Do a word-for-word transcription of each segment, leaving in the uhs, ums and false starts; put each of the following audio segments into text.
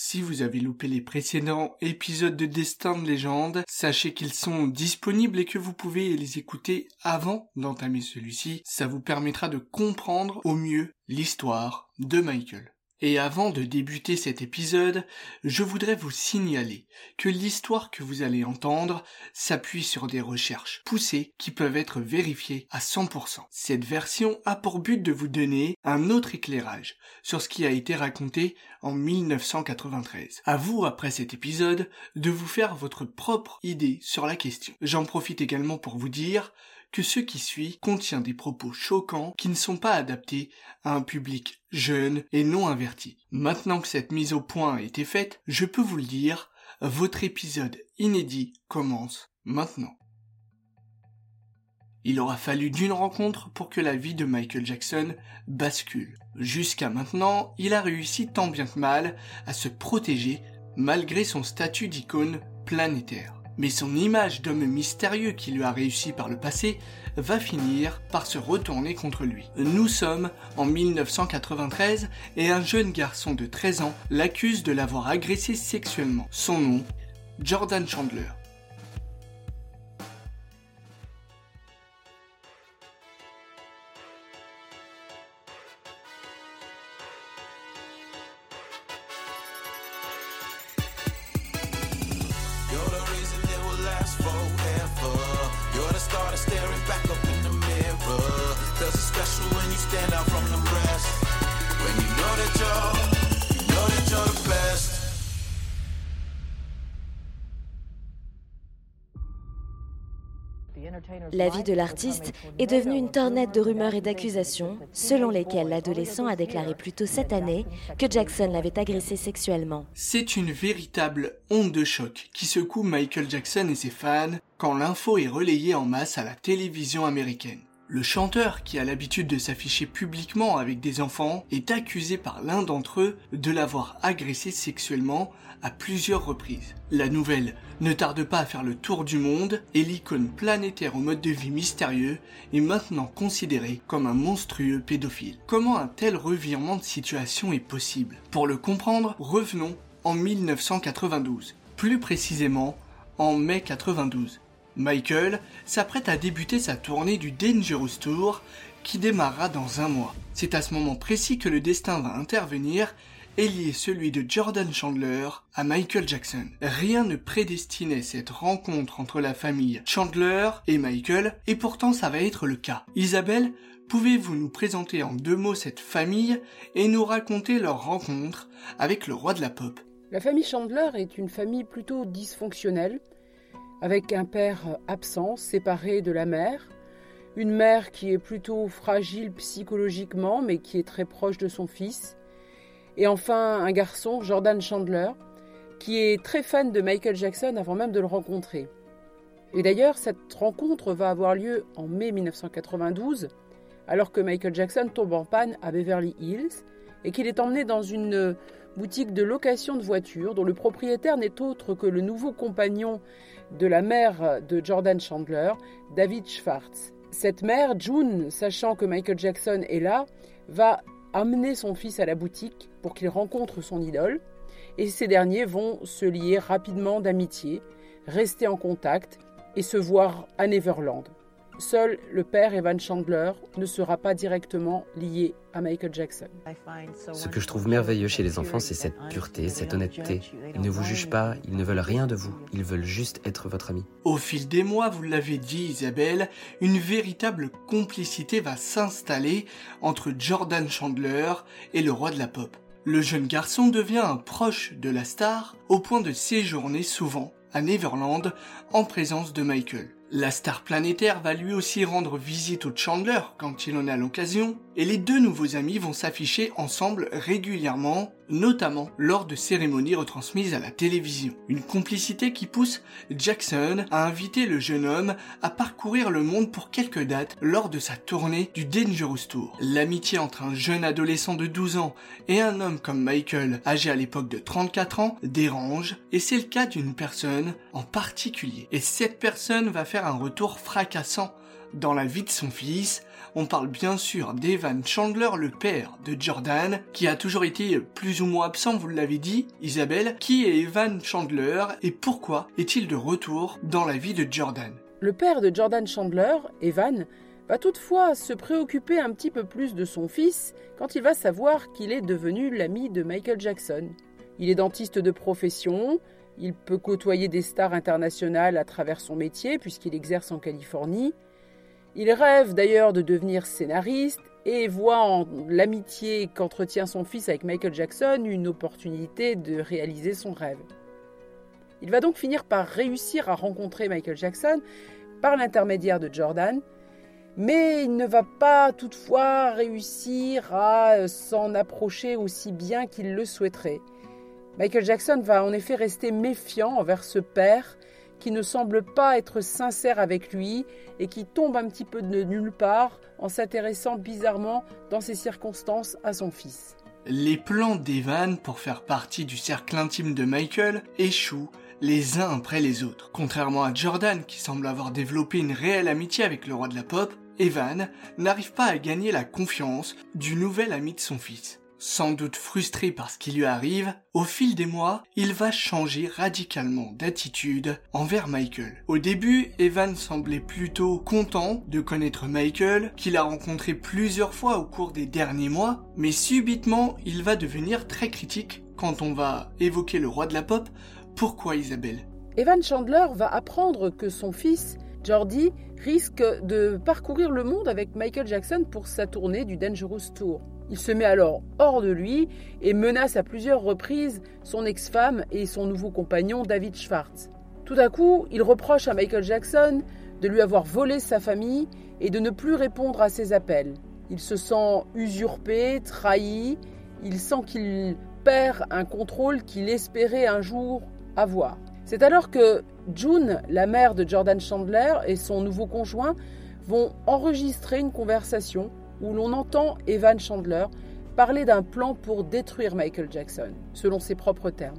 Si vous avez loupé les précédents épisodes de Destin de légende, sachez qu'ils sont disponibles et que vous pouvez les écouter avant d'entamer celui-ci. Ça vous permettra de comprendre au mieux l'histoire de Michael. Et avant de débuter cet épisode, je voudrais vous signaler que l'histoire que vous allez entendre s'appuie sur des recherches poussées qui peuvent être vérifiées à cent pour cent. Cette version a pour but de vous donner un autre éclairage sur ce qui a été raconté en mille neuf cent quatre-vingt-treize. À vous, après cet épisode, de vous faire votre propre idée sur la question. J'en profite également pour vous dire que ce qui suit contient des propos choquants qui ne sont pas adaptés à un public jeune et non averti. Maintenant que cette mise au point a été faite, je peux vous le dire, votre épisode inédit commence maintenant. Il aura fallu d'une rencontre pour que la vie de Michael Jackson bascule. Jusqu'à maintenant, il a réussi tant bien que mal à se protéger malgré son statut d'icône planétaire. Mais son image d'homme mystérieux qui lui a réussi par le passé va finir par se retourner contre lui. Nous sommes en mille neuf cent quatre-vingt-treize et un jeune garçon de treize ans l'accuse de l'avoir agressé sexuellement. Son nom, Jordan Chandler. La vie de l'artiste est devenue une tornade de rumeurs et d'accusations, selon lesquelles l'adolescent a déclaré plus tôt cette année que Jackson l'avait agressé sexuellement. C'est une véritable onde de choc qui secoue Michael Jackson et ses fans quand l'info est relayée en masse à la télévision américaine. Le chanteur, qui a l'habitude de s'afficher publiquement avec des enfants, est accusé par l'un d'entre eux de l'avoir agressé sexuellement à plusieurs reprises. La nouvelle ne tarde pas à faire le tour du monde et l'icône planétaire au mode de vie mystérieux est maintenant considéré comme un monstrueux pédophile. Comment un tel revirement de situation est possible ? Pour le comprendre, revenons en mille neuf cent quatre-vingt-douze, plus précisément en mai quatre-vingt-douze. Michael s'apprête à débuter sa tournée du Dangerous Tour qui démarrera dans un mois. C'est à ce moment précis que le destin va intervenir et lier celui de Jordan Chandler à Michael Jackson. Rien ne prédestinait cette rencontre entre la famille Chandler et Michael, et pourtant ça va être le cas. Isabelle, pouvez-vous nous présenter en deux mots cette famille et nous raconter leur rencontre avec le roi de la pop ? La famille Chandler est une famille plutôt dysfonctionnelle, avec un père absent, séparé de la mère, une mère qui est plutôt fragile psychologiquement, mais qui est très proche de son fils, et enfin un garçon, Jordan Chandler, qui est très fan de Michael Jackson avant même de le rencontrer. Et d'ailleurs, cette rencontre va avoir lieu en mai mille neuf cent quatre-vingt-douze, alors que Michael Jackson tombe en panne à Beverly Hills, et qu'il est emmené dans une boutique de location de voitures, dont le propriétaire n'est autre que le nouveau compagnon de la mère de Jordan Chandler, David Schwartz. Cette mère, June, sachant que Michael Jackson est là, va amener son fils à la boutique pour qu'il rencontre son idole, et ces derniers vont se lier rapidement d'amitié, rester en contact et se voir à Neverland. Seul le père, Evan Chandler, ne sera pas directement lié à Michael Jackson. Ce que je trouve merveilleux chez les enfants, c'est cette pureté, cette honnêteté. Ils ne vous jugent pas, ils ne veulent rien de vous, ils veulent juste être votre ami. Au fil des mois, vous l'avez dit Isabelle, une véritable complicité va s'installer entre Jordan Chandler et le roi de la pop. Le jeune garçon devient un proche de la star au point de séjourner souvent à Neverland en présence de Michael. La star planétaire va lui aussi rendre visite au Chandler quand il en a l'occasion, et les deux nouveaux amis vont s'afficher ensemble régulièrement, notamment lors de cérémonies retransmises à la télévision. Une complicité qui pousse Jackson à inviter le jeune homme à parcourir le monde pour quelques dates lors de sa tournée du Dangerous Tour. L'amitié entre un jeune adolescent de douze ans et un homme comme Michael, âgé à l'époque de trente-quatre ans, dérange, et c'est le cas d'une personne en particulier. Et cette personne va faire un retour fracassant dans la vie de son fils on parle bien sûr d'Evan Chandler, le père de Jordan, qui a toujours été plus ou moins absent, vous l'avez dit, Isabelle. Qui est Evan Chandler et pourquoi est-il de retour dans la vie de Jordan ? Le père de Jordan Chandler, Evan, va toutefois se préoccuper un petit peu plus de son fils quand il va savoir qu'il est devenu l'ami de Michael Jackson. Il est dentiste de profession, il peut côtoyer des stars internationales à travers son métier puisqu'il exerce en Californie. Il rêve d'ailleurs de devenir scénariste et voit en l'amitié qu'entretient son fils avec Michael Jackson une opportunité de réaliser son rêve. Il va donc finir par réussir à rencontrer Michael Jackson par l'intermédiaire de Jordan, mais il ne va pas toutefois réussir à s'en approcher aussi bien qu'il le souhaiterait. Michael Jackson va en effet rester méfiant envers ce père qui ne semble pas être sincère avec lui et qui tombe un petit peu de nulle part en s'intéressant bizarrement dans ces circonstances à son fils. Les plans d'Evan pour faire partie du cercle intime de Michael échouent les uns après les autres. Contrairement à Jordan qui semble avoir développé une réelle amitié avec le roi de la pop, Evan n'arrive pas à gagner la confiance du nouvel ami de son fils. Sans doute frustré par ce qui lui arrive, au fil des mois, il va changer radicalement d'attitude envers Michael. Au début, Evan semblait plutôt content de connaître Michael, qu'il a rencontré plusieurs fois au cours des derniers mois, mais subitement, il va devenir très critique quand on va évoquer le roi de la pop. Pourquoi, Isabelle ? Evan Chandler va apprendre que son fils, Jordi, risque de parcourir le monde avec Michael Jackson pour sa tournée du Dangerous Tour. Il se met alors hors de lui et menace à plusieurs reprises son ex-femme et son nouveau compagnon David Schwartz. Tout à coup, il reproche à Michael Jackson de lui avoir volé sa famille et de ne plus répondre à ses appels. Il se sent usurpé, trahi, il sent qu'il perd un contrôle qu'il espérait un jour avoir. C'est alors que June, la mère de Jordan Chandler, et son nouveau conjoint vont enregistrer une conversation où l'on entend Evan Chandler parler d'un plan pour détruire Michael Jackson, selon ses propres termes.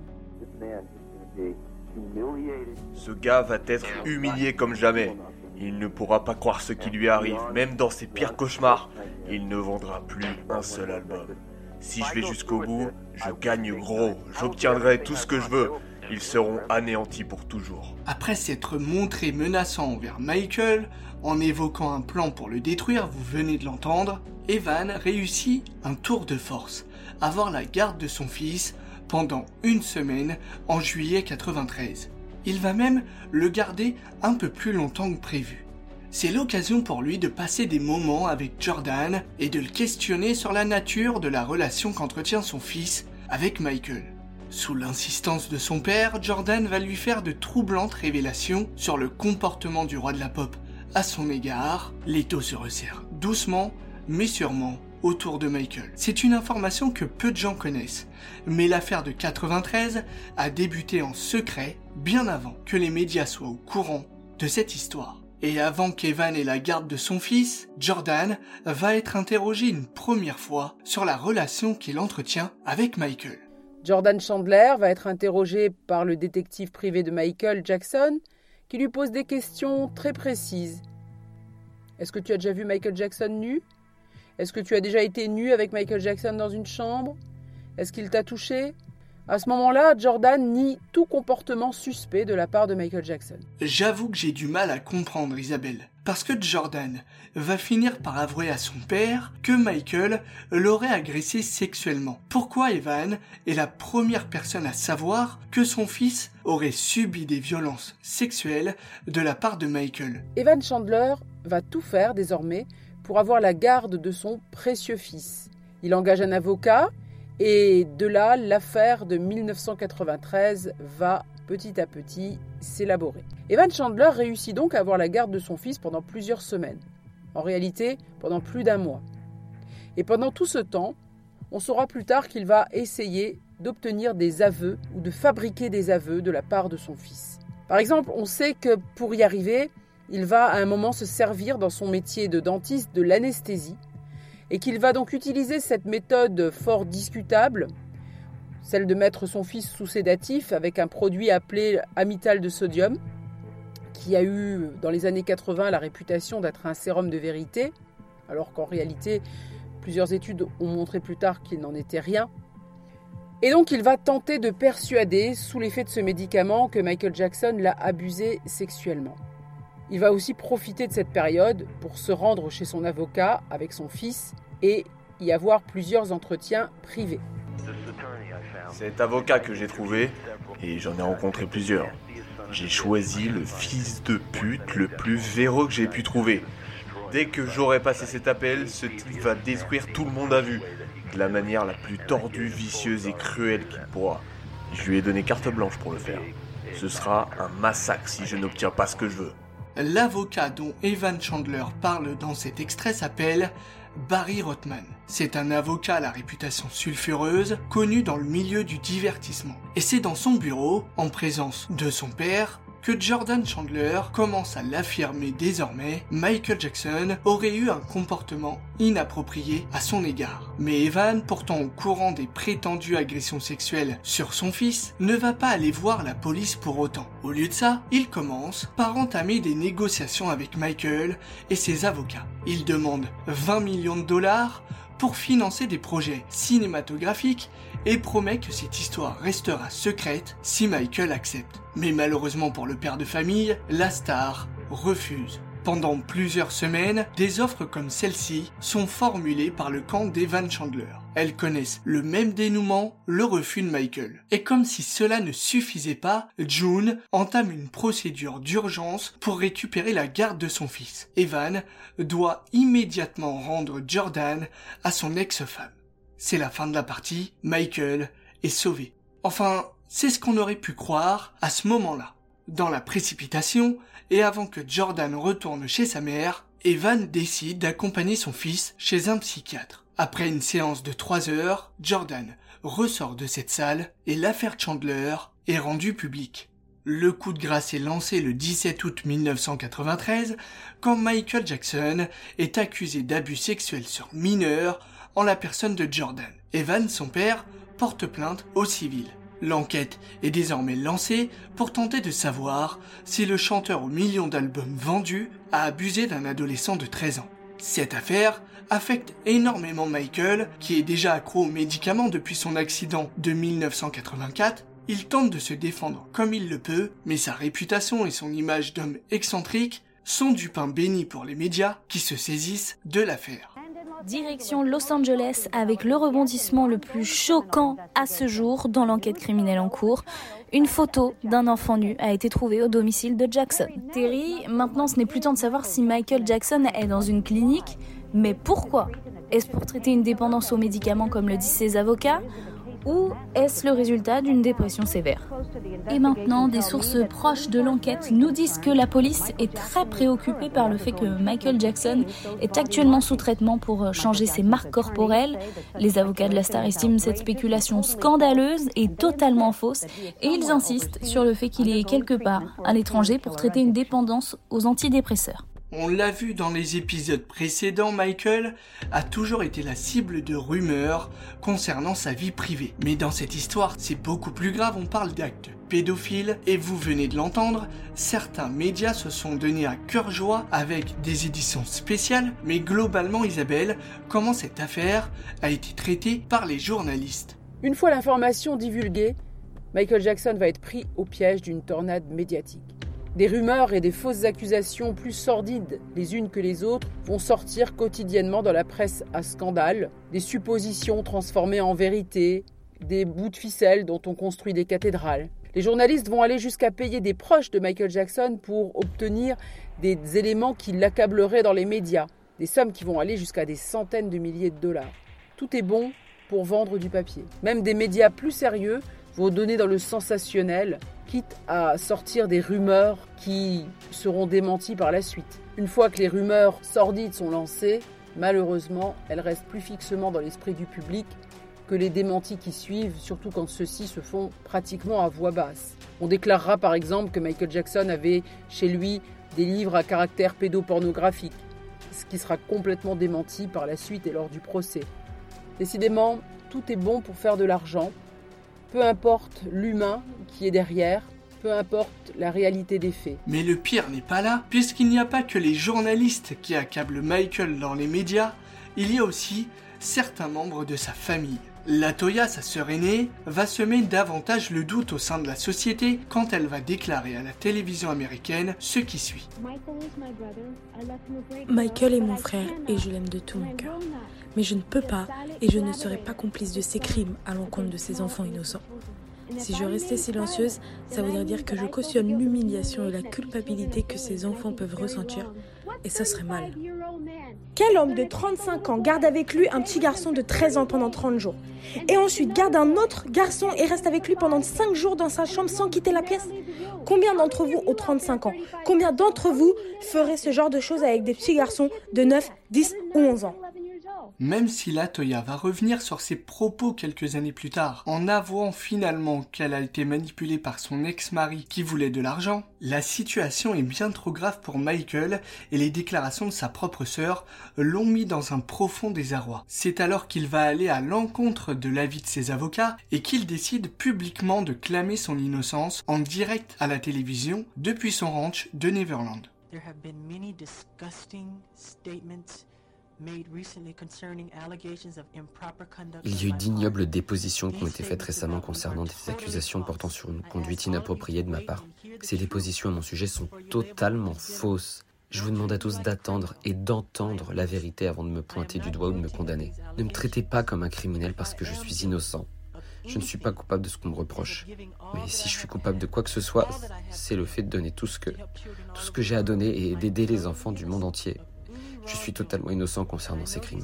Ce gars va être humilié comme jamais. Il ne pourra pas croire ce qui lui arrive, même dans ses pires cauchemars. Il ne vendra plus un seul album. Si je vais jusqu'au bout, je gagne gros, j'obtiendrai tout ce que je veux. Ils seront anéantis pour toujours. Après s'être montré menaçant envers Michael, en évoquant un plan pour le détruire, vous venez de l'entendre, Evan réussit un tour de force, avoir la garde de son fils pendant une semaine en juillet quatre-vingt-treize. Il va même le garder un peu plus longtemps que prévu. C'est l'occasion pour lui de passer des moments avec Jordan et de le questionner sur la nature de la relation qu'entretient son fils avec Michael. Sous l'insistance de son père, Jordan va lui faire de troublantes révélations sur le comportement du roi de la pop à son égard. L'étau se resserre doucement, mais sûrement, autour de Michael. C'est une information que peu de gens connaissent, mais l'affaire de quatre-vingt-treize a débuté en secret bien avant que les médias soient au courant de cette histoire. Et avant qu'Evan ait la garde de son fils, Jordan va être interrogé une première fois sur la relation qu'il entretient avec Michael. Jordan Chandler va être interrogé par le détective privé de Michael Jackson, qui lui pose des questions très précises. Est-ce que tu as déjà vu Michael Jackson nu ? Est-ce que tu as déjà été nu avec Michael Jackson dans une chambre ? Est-ce qu'il t'a touché ? À ce moment-là, Jordan nie tout comportement suspect de la part de Michael Jackson. J'avoue que j'ai du mal à comprendre, Isabelle, parce que Jordan va finir par avouer à son père que Michael l'aurait agressé sexuellement. Pourquoi Evan est la première personne à savoir que son fils aurait subi des violences sexuelles de la part de Michael ? Evan Chandler va tout faire désormais pour avoir la garde de son précieux fils. Il engage un avocat. Et de là, l'affaire de dix-neuf cent quatre-vingt-treize va petit à petit s'élaborer. Evan Chandler réussit donc à avoir la garde de son fils pendant plusieurs semaines. En réalité, pendant plus d'un mois. Et pendant tout ce temps, on saura plus tard qu'il va essayer d'obtenir des aveux ou de fabriquer des aveux de la part de son fils. Par exemple, on sait que pour y arriver, il va à un moment se servir dans son métier de dentiste de l'anesthésie, et qu'il va donc utiliser cette méthode fort discutable, celle de mettre son fils sous sédatif avec un produit appelé amital de sodium, qui a eu dans les années quatre-vingts la réputation d'être un sérum de vérité. alors qu'en réalité, plusieurs études ont montré plus tard qu'il n'en était rien. Et donc il va tenter de persuader, sous l'effet de ce médicament, que Michael Jackson l'a abusé sexuellement. Il va aussi profiter de cette période pour se rendre chez son avocat avec son fils et y avoir plusieurs entretiens privés. Cet avocat que j'ai trouvé, et j'en ai rencontré plusieurs, j'ai choisi le fils de pute le plus véreux que j'ai pu trouver. Dès que j'aurai passé cet appel, ce type va détruire tout le monde à vue, de la manière la plus tordue, vicieuse et cruelle qu'il pourra. Je lui ai donné carte blanche pour le faire. Ce sera un massacre si je n'obtiens pas ce que je veux. L'avocat dont Evan Chandler parle dans cet extrait s'appelle Barry Rothman. C'est un avocat à la réputation sulfureuse, connu dans le milieu du divertissement. Et c'est dans son bureau, en présence de son père, que Jordan Chandler commence à l'affirmer désormais, Michael Jackson aurait eu un comportement inapproprié à son égard. Mais Evan, pourtant au courant des prétendues agressions sexuelles sur son fils, ne va pas aller voir la police pour autant. Au lieu de ça, il commence par entamer des négociations avec Michael et ses avocats. Il demande vingt millions de dollars pour financer des projets cinématographiques et promet que cette histoire restera secrète si Michael accepte. Mais malheureusement pour le père de famille, la star refuse. Pendant plusieurs semaines, des offres comme celle-ci sont formulées par le camp d'Evan Chandler. Elles connaissent le même dénouement, le refus de Michael. Et comme si cela ne suffisait pas, June entame une procédure d'urgence pour récupérer la garde de son fils. Evan doit immédiatement rendre Jordan à son ex-femme. C'est la fin de la partie, Michael est sauvé. Enfin, c'est ce qu'on aurait pu croire à ce moment-là. Dans la précipitation, et avant que Jordan retourne chez sa mère, Evan décide d'accompagner son fils chez un psychiatre. Après une séance de trois heures, Jordan ressort de cette salle et l'affaire Chandler est rendue publique. Le coup de grâce est lancé le dix-sept août mille neuf cent quatre-vingt-treize quand Michael Jackson est accusé d'abus sexuels sur mineurs en la personne de Jordan. Evan, son père, porte plainte au civil. L'enquête est désormais lancée pour tenter de savoir si le chanteur aux millions d'albums vendus a abusé d'un adolescent de treize ans. Cette affaire affecte énormément Michael, qui est déjà accro aux médicaments depuis son accident de mille neuf cent quatre-vingt-quatre. Il tente de se défendre comme il le peut, mais sa réputation et son image d'homme excentrique sont du pain béni pour les médias qui se saisissent de l'affaire. Direction Los Angeles avec le rebondissement le plus choquant à ce jour dans l'enquête criminelle en cours. Une photo d'un enfant nu a été trouvée au domicile de Jackson. Terry, maintenant ce n'est plus tant de savoir si Michael Jackson est dans une clinique, mais pourquoi ? Est-ce pour traiter une dépendance aux médicaments comme le disent ses avocats ? Ou est-ce le résultat d'une dépression sévère ? Et maintenant, des sources proches de l'enquête nous disent que la police est très préoccupée par le fait que Michael Jackson est actuellement sous traitement pour changer ses marques corporelles. Les avocats de la star estiment cette spéculation scandaleuse et totalement fausse, et ils insistent sur le fait qu'il est quelque part à l'étranger pour traiter une dépendance aux antidépresseurs. On l'a vu dans les épisodes précédents, Michael a toujours été la cible de rumeurs concernant sa vie privée. Mais dans cette histoire, c'est beaucoup plus grave, on parle d'actes pédophiles, et vous venez de l'entendre, certains médias se sont donnés à cœur joie avec des éditions spéciales, mais globalement, Isabelle, comment cette affaire a été traitée par les journalistes ? Une fois l'information divulguée, Michael Jackson va être pris au piège d'une tornade médiatique. Des rumeurs et des fausses accusations plus sordides les unes que les autres vont sortir quotidiennement dans la presse à scandale, des suppositions transformées en vérité, des bouts de ficelle dont on construit des cathédrales. Les journalistes vont aller jusqu'à payer des proches de Michael Jackson pour obtenir des éléments qui l'accableraient dans les médias, des sommes qui vont aller jusqu'à des centaines de milliers de dollars. Tout est bon pour vendre du papier. Même des médias plus sérieux vont donner dans le sensationnel, quitte à sortir des rumeurs qui seront démenties par la suite. Une fois que les rumeurs sordides sont lancées, malheureusement, elles restent plus fixement dans l'esprit du public que les démentis qui suivent, surtout quand ceux-ci se font pratiquement à voix basse. On déclarera par exemple que Michael Jackson avait chez lui des livres à caractère pédopornographique, ce qui sera complètement démenti par la suite et lors du procès. Décidément, tout est bon pour faire de l'argent. Peu importe l'humain qui est derrière, peu importe la réalité des faits. Mais le pire n'est pas là, puisqu'il n'y a pas que les journalistes qui accablent Michael dans les médias, il y a aussi certains membres de sa famille. Latoya, sa sœur aînée, va semer davantage le doute au sein de la société quand elle va déclarer à la télévision américaine ce qui suit. Michael est mon frère et je l'aime de tout mon cœur. Mais je ne peux pas et je ne serai pas complice de ces crimes à l'encontre de ces enfants innocents. Si je restais silencieuse, ça voudrait dire que je cautionne l'humiliation et la culpabilité que ces enfants peuvent ressentir, et ça serait mal. Quel homme de trente-cinq ans garde avec lui un petit garçon de treize ans pendant trente jours et ensuite garde un autre garçon et reste avec lui pendant cinq jours dans sa chambre sans quitter la pièce? Combien d'entre vous ont trente-cinq ans? Combien d'entre vous feraient ce genre de choses avec des petits garçons de neuf, dix ou onze ans? Même si Latoya va revenir sur ses propos quelques années plus tard, en avouant finalement qu'elle a été manipulée par son ex-mari qui voulait de l'argent, la situation est bien trop grave pour Michael et les déclarations de sa propre sœur l'ont mis dans un profond désarroi. C'est alors qu'il va aller à l'encontre de l'avis de ses avocats et qu'il décide publiquement de clamer son innocence en direct à la télévision depuis son ranch de Neverland. There have been many disgusting statements. Il y a eu d'ignobles dépositions qui ont été faites récemment concernant des accusations portant sur une conduite inappropriée de ma part. Ces dépositions à mon sujet sont totalement fausses. Je vous demande à tous d'attendre et d'entendre la vérité avant de me pointer du doigt ou de me condamner. Ne me traitez pas comme un criminel parce que je suis innocent. Je ne suis pas coupable de ce qu'on me reproche. Mais si je suis coupable de quoi que ce soit, c'est le fait de donner tout ce que, tout ce que j'ai à donner et d'aider les enfants du monde entier. Je suis totalement innocent concernant ces crimes.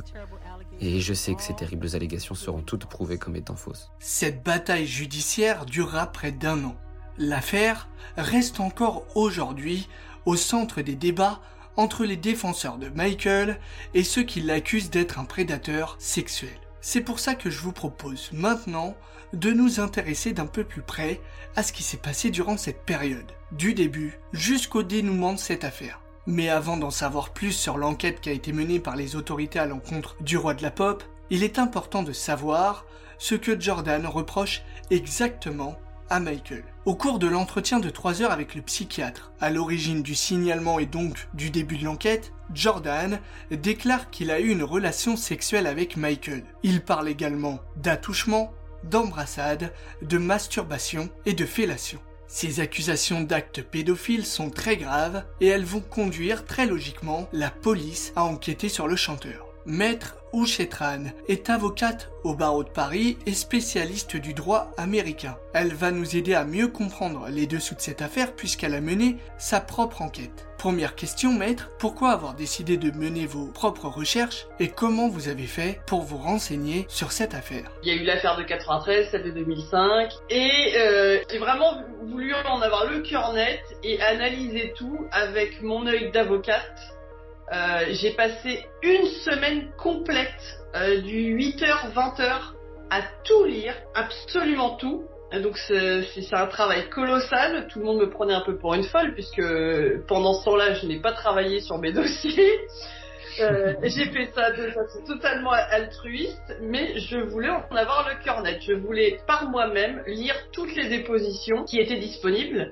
Et je sais que ces terribles allégations seront toutes prouvées comme étant fausses. Cette bataille judiciaire durera près d'un an. L'affaire reste encore aujourd'hui au centre des débats entre les défenseurs de Michael et ceux qui l'accusent d'être un prédateur sexuel. C'est pour ça que je vous propose maintenant de nous intéresser d'un peu plus près à ce qui s'est passé durant cette période, du début jusqu'au dénouement de cette affaire. Mais avant d'en savoir plus sur l'enquête qui a été menée par les autorités à l'encontre du roi de la pop, il est important de savoir ce que Jordan reproche exactement à Michael. Au cours de l'entretien de trois heures avec le psychiatre, à l'origine du signalement et donc du début de l'enquête, Jordan déclare qu'il a eu une relation sexuelle avec Michael. Il parle également d'attouchement, d'embrassade, de masturbation et de fellation. Ces accusations d'actes pédophiles sont très graves et elles vont conduire très logiquement la police à enquêter sur le chanteur. Maître Ouchetran est avocate au barreau de Paris et spécialiste du droit américain. Elle va nous aider à mieux comprendre les dessous de cette affaire puisqu'elle a mené sa propre enquête. Première question, maître, pourquoi avoir décidé de mener vos propres recherches et comment vous avez fait pour vous renseigner sur cette affaire? Il y a eu l'affaire de quatre-vingt-treize, celle de deux mille cinq et euh, j'ai vraiment voulu en avoir le cœur net et analyser tout avec mon œil d'avocate. Euh, j'ai passé une semaine complète euh, du huit heures vingt heures à tout lire, absolument tout. Et donc c'est, c'est un travail colossal, tout le monde me prenait un peu pour une folle puisque pendant ce temps-là je n'ai pas travaillé sur mes dossiers. Euh, j'ai fait ça de façon totalement altruiste, mais je voulais en avoir le cœur net. Je voulais par moi-même lire toutes les dépositions qui étaient disponibles.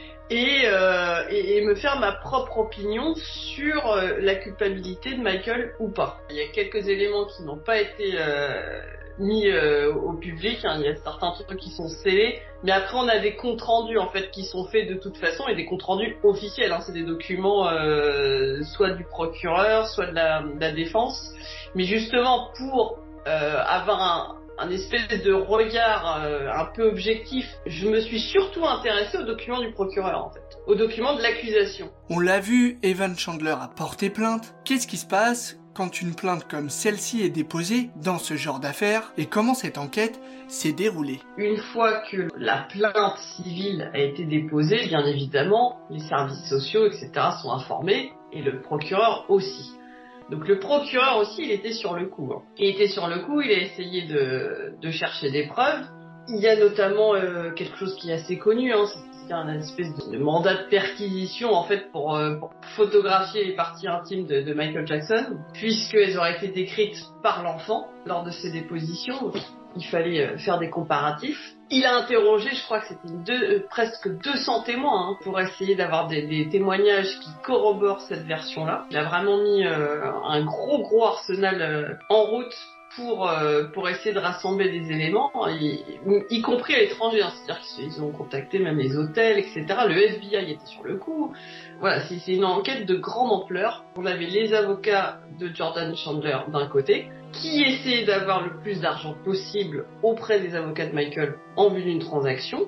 Et, euh, et, et me faire ma propre opinion sur euh, la culpabilité de Michael ou pas. Il y a quelques éléments qui n'ont pas été euh, mis euh, au public, hein. Il y a certains trucs qui sont scellés, mais après on a des comptes rendus en fait qui sont faits de toute façon et des comptes rendus officiels, hein. C'est des documents euh, soit du procureur, soit de la, de la défense, mais justement pour euh, avoir un un espèce de regard euh, un peu objectif, je me suis surtout intéressée aux documents du procureur en fait, aux documents de l'accusation. On l'a vu, Evan Chandler a porté plainte. Qu'est-ce qui se passe quand une plainte comme celle-ci est déposée dans ce genre d'affaires et comment cette enquête s'est déroulée? Une fois que la plainte civile a été déposée, bien évidemment, les services sociaux, et cetera sont informés et le procureur aussi. Donc le procureur aussi, il était sur le coup. Hein. Il était sur le coup, il a essayé de, de chercher des preuves. Il y a notamment euh, quelque chose qui est assez connu, hein, c'est un espèce de mandat de perquisition en fait pour, euh, pour photographier les parties intimes de, de Michael Jackson, puisqu'elles auraient été décrites par l'enfant lors de ses dépositions. Il fallait faire des comparatifs. Il a interrogé, je crois que c'était deux, euh, presque deux cents témoins hein, pour essayer d'avoir des, des témoignages qui corroborent cette version-là. Il a vraiment mis euh, un gros gros arsenal euh, en route pour euh, pour essayer de rassembler des éléments, y, y compris à l'étranger. Hein. C'est-à-dire qu'ils ont contacté même les hôtels, et cetera. Le F B I était sur le coup. Voilà, c'est, c'est une enquête de grande ampleur. On avait les avocats de Jordan Chandler d'un côté, qui essayaient d'avoir le plus d'argent possible auprès des avocats de Michael en vue d'une transaction.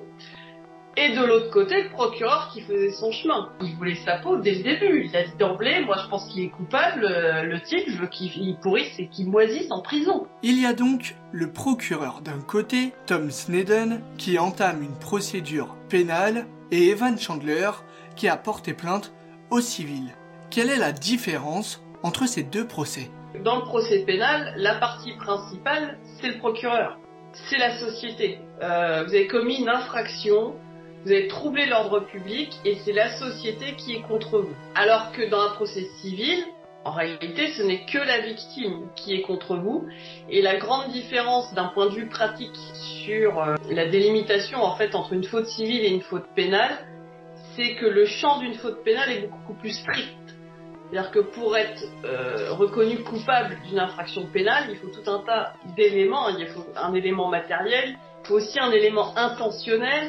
Et de l'autre côté, le procureur qui faisait son chemin. Il voulait sa peau dès le début. Il a dit d'emblée, moi je pense qu'il est coupable, le type, je veux qu'il pourrisse et qu'il moisisse en prison. Il y a donc le procureur d'un côté, Tom Snedden, qui entame une procédure pénale, et Evan Chandler, qui a porté plainte au civil. Quelle est la différence entre ces deux procès ? Dans le procès pénal, la partie principale, c'est le procureur. C'est la société. Euh, vous avez commis une infraction, vous avez troublé l'ordre public et c'est la société qui est contre vous. Alors que dans un procès civil, en réalité, ce n'est que la victime qui est contre vous. Et la grande différence d'un point de vue pratique sur euh, la délimitation en fait entre une faute civile et une faute pénale, c'est que le champ d'une faute pénale est beaucoup plus strict. C'est-à-dire que pour être euh, reconnu coupable d'une infraction pénale, il faut tout un tas d'éléments. Il faut un élément matériel, il faut aussi un élément intentionnel.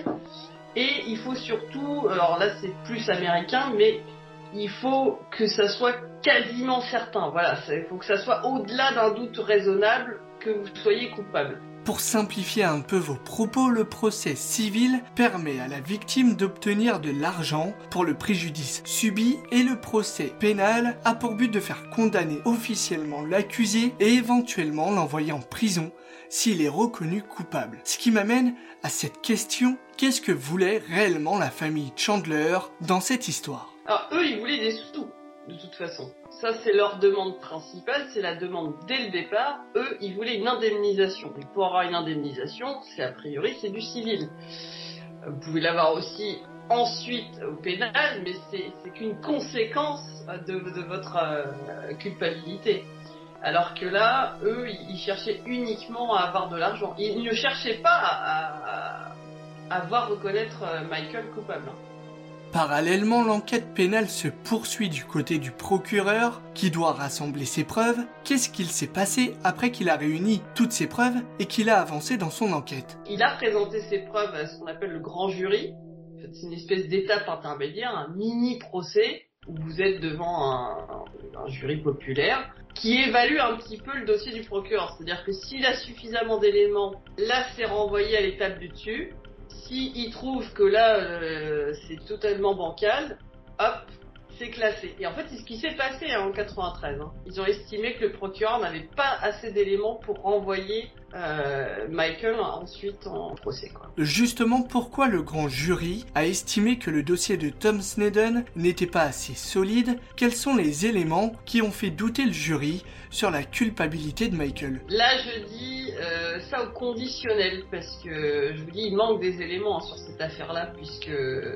Et il faut surtout, alors là c'est plus américain, mais il faut que ça soit quasiment certain. Voilà, il faut que ça soit au-delà d'un doute raisonnable que vous soyez coupable. Pour simplifier un peu vos propos, le procès civil permet à la victime d'obtenir de l'argent pour le préjudice subi et le procès pénal a pour but de faire condamner officiellement l'accusé et éventuellement l'envoyer en prison s'il est reconnu coupable. Ce qui m'amène à cette question, qu'est-ce que voulait réellement la famille Chandler dans cette histoire ? Alors eux, ils voulaient des sous, de toute façon. Ça, c'est leur demande principale, c'est la demande dès le départ. Eux, ils voulaient une indemnisation. Et pour avoir une indemnisation, c'est a priori, c'est du civil. Vous pouvez l'avoir aussi ensuite au pénal, mais c'est, c'est qu'une conséquence de, de votre euh, culpabilité. Alors que là, eux, ils cherchaient uniquement à avoir de l'argent. Ils ne cherchaient pas à, à, à voir reconnaître Michael coupable. Parallèlement, l'enquête pénale se poursuit du côté du procureur, qui doit rassembler ses preuves. Qu'est-ce qu'il s'est passé après qu'il a réuni toutes ses preuves et qu'il a avancé dans son enquête ? Il a présenté ses preuves à ce qu'on appelle le grand jury. En fait, c'est une espèce d'étape intermédiaire, un mini-procès, où vous êtes devant un, un jury populaire, qui évalue un petit peu le dossier du procureur. C'est-à-dire que s'il a suffisamment d'éléments, là c'est renvoyé à l'étape du dessus. S'il trouve que là euh, c'est totalement bancal, hop, c'est classé. Et en fait c'est ce qui s'est passé hein, en quatre-vingt-treize. Hein. Ils ont estimé que le procureur n'avait pas assez d'éléments pour renvoyer euh, Michael ensuite en procès. Quoi. Justement, pourquoi le grand jury a estimé que le dossier de Tom Snedden n'était pas assez solide ? Quels sont les éléments qui ont fait douter le jury sur la culpabilité de Michael ? Là, je dis euh, ça au conditionnel, parce que je vous dis, il manque des éléments hein, sur cette affaire-là, puisque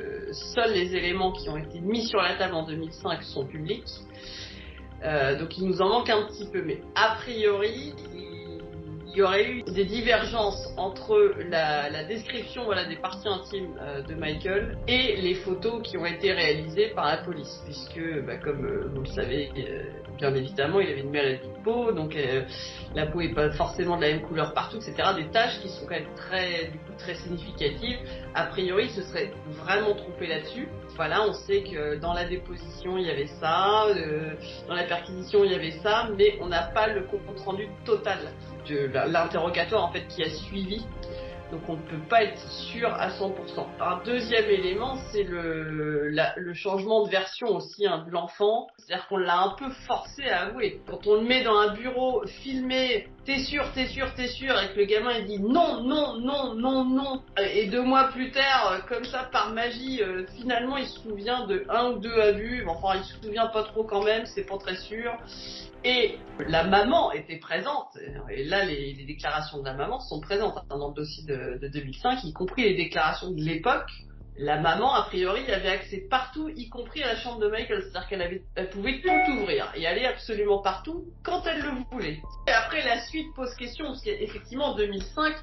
seuls les éléments qui ont été mis sur la table en deux mille cinq sont publics. Euh, donc il nous en manque un petit peu, mais a priori, il y aurait eu des divergences entre la, la description voilà, des parties intimes euh, de Michael et les photos qui ont été réalisées par la police, puisque, bah, comme euh, vous le savez, euh, bien évidemment, il avait une maladie de peau, donc euh, la peau n'est pas forcément de la même couleur partout, et cetera. Des taches qui sont quand même très, du coup, très significatives. A priori, il se serait vraiment trompé là-dessus. Voilà, on sait que dans la déposition, il y avait ça, euh, dans la perquisition, il y avait ça, mais on n'a pas le compte rendu total de l'interrogatoire en fait qui a suivi. Donc on ne peut pas être sûr à cent pour cent. Un deuxième élément, c'est le, la, le changement de version aussi hein, de l'enfant. C'est-à-dire qu'on l'a un peu forcé à avouer. Quand on le met dans un bureau filmé, t'es sûr, t'es sûr, t'es sûr, et que le gamin il dit non, non, non, non, non. Et deux mois plus tard, comme ça par magie, euh, finalement il se souvient de un ou deux abus. Enfin il se souvient pas trop quand même, c'est pas très sûr. Et la maman était présente, et là les, les déclarations de la maman sont présentes hein, dans le dossier de, de deux mille cinq, y compris les déclarations de l'époque. La maman, a priori, avait accès partout, y compris à la chambre de Michael, c'est-à-dire qu'elle avait, elle pouvait tout ouvrir et aller absolument partout quand elle le voulait. Et après, la suite pose question, parce qu'effectivement, en deux mille cinq,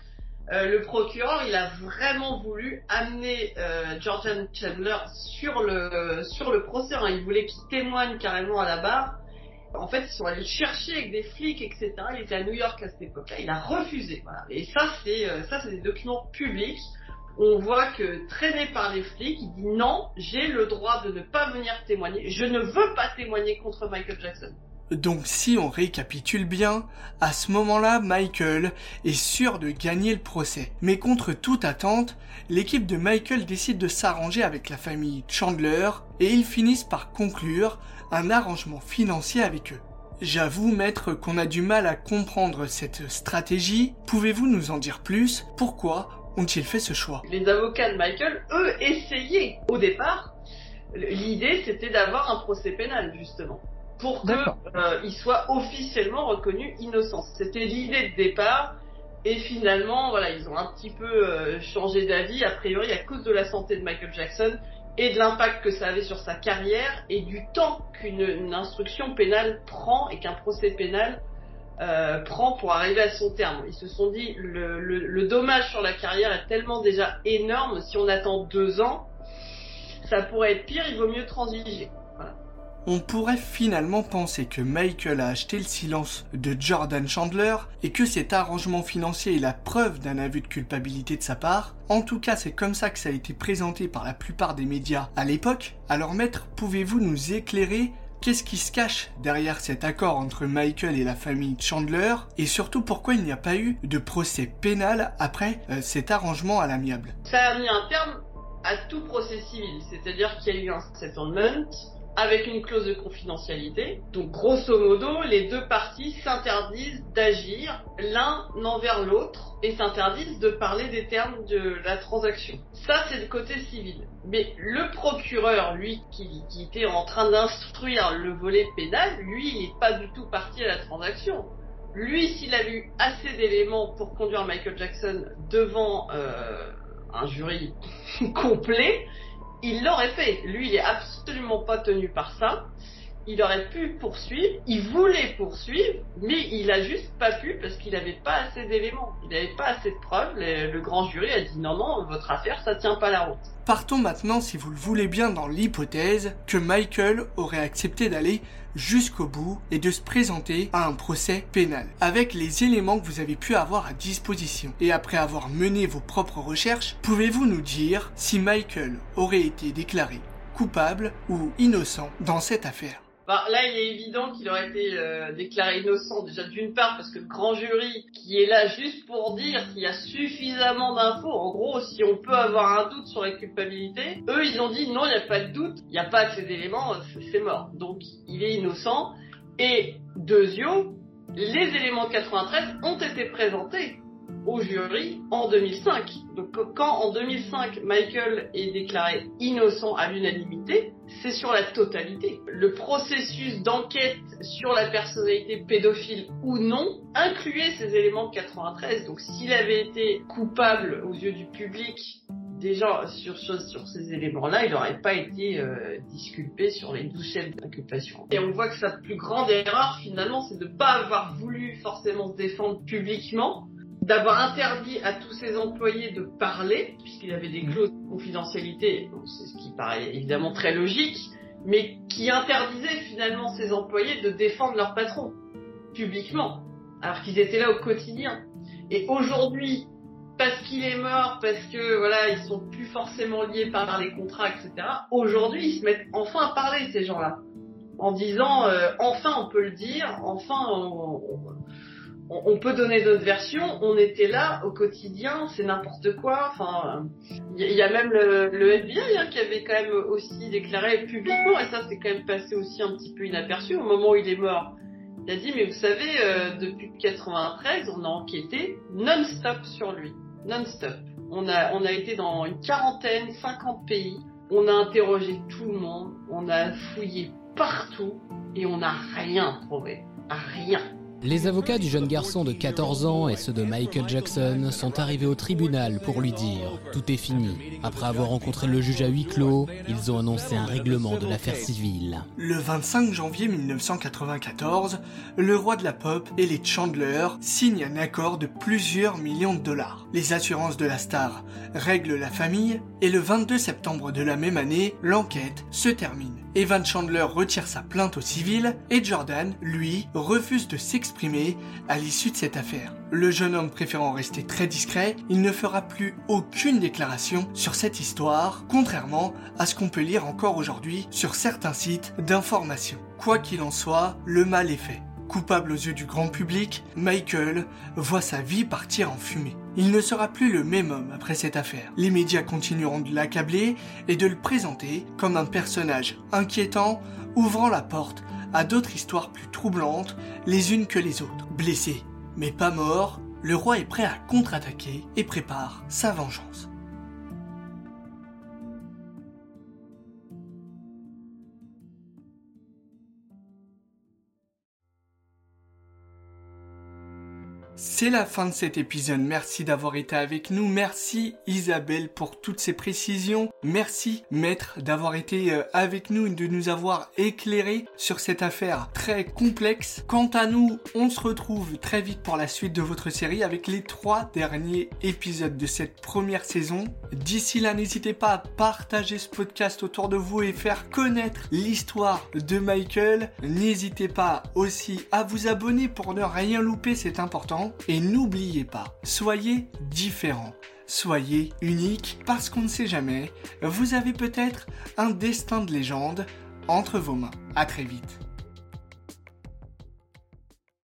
euh, le procureur, il a vraiment voulu amener euh, Jordan Chandler sur le sur le procès. Hein. Il voulait qu'il témoigne carrément à la barre. En fait, ils sont allés le chercher avec des flics, et cetera. Il était à New York à cette époque-là. Il a refusé. Voilà. Et ça, c'est euh, ça, c'est des documents publics. On voit que traîné par les flics, il dit non, j'ai le droit de ne pas venir témoigner. Je ne veux pas témoigner contre Michael Jackson. Donc si on récapitule bien, à ce moment-là, Michael est sûr de gagner le procès. Mais contre toute attente, l'équipe de Michael décide de s'arranger avec la famille Chandler et ils finissent par conclure un arrangement financier avec eux. J'avoue, maître, qu'on a du mal à comprendre cette stratégie. Pouvez-vous nous en dire plus? Pourquoi ont-ils fait ce choix? Les avocats de Michael, eux, essayaient au départ. L'idée, c'était d'avoir un procès pénal, justement, pour qu'il euh, soit officiellement reconnu innocent. C'était l'idée de départ, et finalement, voilà, ils ont un petit peu euh, changé d'avis, a priori à cause de la santé de Michael Jackson, et de l'impact que ça avait sur sa carrière, et du temps qu'une une instruction pénale prend, et qu'un procès pénal euh, prend pour arriver à son terme. Ils se sont dit, le, le, le dommage sur la carrière est tellement déjà énorme, si on attend deux ans, ça pourrait être pire, il vaut mieux transiger. Voilà. On pourrait finalement penser que Michael a acheté le silence de Jordan Chandler et que cet arrangement financier est la preuve d'un aveu de culpabilité de sa part. En tout cas, c'est comme ça que ça a été présenté par la plupart des médias à l'époque. Alors maître, pouvez-vous nous éclairer? Qu'est-ce qui se cache derrière cet accord entre Michael et la famille Chandler? Et surtout, pourquoi il n'y a pas eu de procès pénal après euh, cet arrangement à l'amiable? Ça a mis un terme à tout procès civil, c'est-à-dire qu'il y a eu un settlement avec une clause de confidentialité. Donc grosso modo, les deux parties s'interdisent d'agir l'un envers l'autre et s'interdisent de parler des termes de la transaction. Ça, c'est le côté civil. Mais le procureur, lui, qui, qui était en train d'instruire le volet pénal, lui, il n'est pas du tout parti à la transaction. Lui, s'il a eu assez d'éléments pour conduire Michael Jackson devant euh, un jury complet, il l'aurait fait. Lui, il est absolument pas tenu par ça. Il aurait pu poursuivre, il voulait poursuivre, mais il a juste pas pu parce qu'il n'avait pas assez d'éléments. Il n'avait pas assez de preuves. Le, le grand jury a dit non, non, votre affaire, ça tient pas la route. Partons maintenant, si vous le voulez bien, dans l'hypothèse que Michael aurait accepté d'aller jusqu'au bout et de se présenter à un procès pénal, avec les éléments que vous avez pu avoir à disposition. Et après avoir mené vos propres recherches, pouvez-vous nous dire si Michael aurait été déclaré coupable ou innocent dans cette affaire? Bah, là, il est évident qu'il aurait été euh, déclaré innocent, déjà d'une part parce que le grand jury qui est là juste pour dire qu'il y a suffisamment d'infos, en gros, si on peut avoir un doute sur la culpabilité, eux, ils ont dit non, il n'y a pas de doute, il n'y a pas assez d'éléments, c'est mort. Donc, il est innocent. Et deuxièmement, les éléments quatre-vingt-treize ont été présentés au jury en deux mille cinq. Donc quand en deux mille cinq Michael est déclaré innocent à l'unanimité, c'est sur la totalité. Le processus d'enquête sur la personnalité pédophile ou non incluait ces éléments quatre-vingt-treize. Donc s'il avait été coupable aux yeux du public déjà sur, sur, sur ces éléments-là, il n'aurait pas été euh, disculpé sur les douze chefs d'inculpation. Et on voit que sa plus grande erreur finalement, c'est de ne pas avoir voulu forcément se défendre publiquement, d'avoir interdit à tous ses employés de parler, puisqu'il avait des clauses de confidentialité, donc c'est ce qui paraît évidemment très logique, mais qui interdisait finalement ses employés de défendre leur patron, publiquement, alors qu'ils étaient là au quotidien. Et aujourd'hui, parce qu'il est mort, parce que voilà, ils sont plus forcément liés par les contrats, et cetera, aujourd'hui, ils se mettent enfin à parler, ces gens-là, en disant, euh, enfin on peut le dire, enfin on... on on peut donner d'autres versions, on était là au quotidien, c'est n'importe quoi. Enfin, il y, y a même le, le F B I hein, qui avait quand même aussi déclaré publiquement, et ça c'est quand même passé aussi un petit peu inaperçu au moment où il est mort. Il a dit, mais vous savez, euh, depuis quatre-vingt-treize, on a enquêté non-stop sur lui, non-stop. On a, on a été dans une quarantaine, cinquante pays, on a interrogé tout le monde, on a fouillé partout, et on n'a rien trouvé, rien. Les avocats du jeune garçon de quatorze ans et ceux de Michael Jackson sont arrivés au tribunal pour lui dire « tout est fini ». Après avoir rencontré le juge à huis clos, ils ont annoncé un règlement de l'affaire civile. Le vingt-cinq janvier mille neuf cent quatre-vingt-quatorze, le roi de la pop et les Chandler signent un accord de plusieurs millions de dollars. Les assurances de la star règlent la famille et le vingt-deux septembre de la même année, l'enquête se termine. Evan Chandler retire sa plainte au civil et Jordan, lui, refuse de s'exprimer à l'issue de cette affaire. Le jeune homme préférant rester très discret, il ne fera plus aucune déclaration sur cette histoire, contrairement à ce qu'on peut lire encore aujourd'hui sur certains sites d'information. Quoi qu'il en soit, le mal est fait. Coupable aux yeux du grand public, Michael voit sa vie partir en fumée. Il ne sera plus le même homme après cette affaire. Les médias continueront de l'accabler et de le présenter comme un personnage inquiétant, ouvrant la porte à d'autres histoires plus troublantes les unes que les autres. Blessé, mais pas mort, le roi est prêt à contre-attaquer et prépare sa vengeance. C'est la fin de cet épisode, merci d'avoir été avec nous, merci Isabelle pour toutes ces précisions, merci Maître d'avoir été avec nous et de nous avoir éclairé sur cette affaire très complexe. Quant à nous, on se retrouve très vite pour la suite de votre série avec les trois derniers épisodes de cette première saison. D'ici là, n'hésitez pas à partager ce podcast autour de vous et faire connaître l'histoire de Michael. N'hésitez pas aussi à vous abonner pour ne rien louper, c'est important. Et n'oubliez pas, soyez différents, soyez uniques, parce qu'on ne sait jamais, vous avez peut-être un destin de légende entre vos mains. À très vite.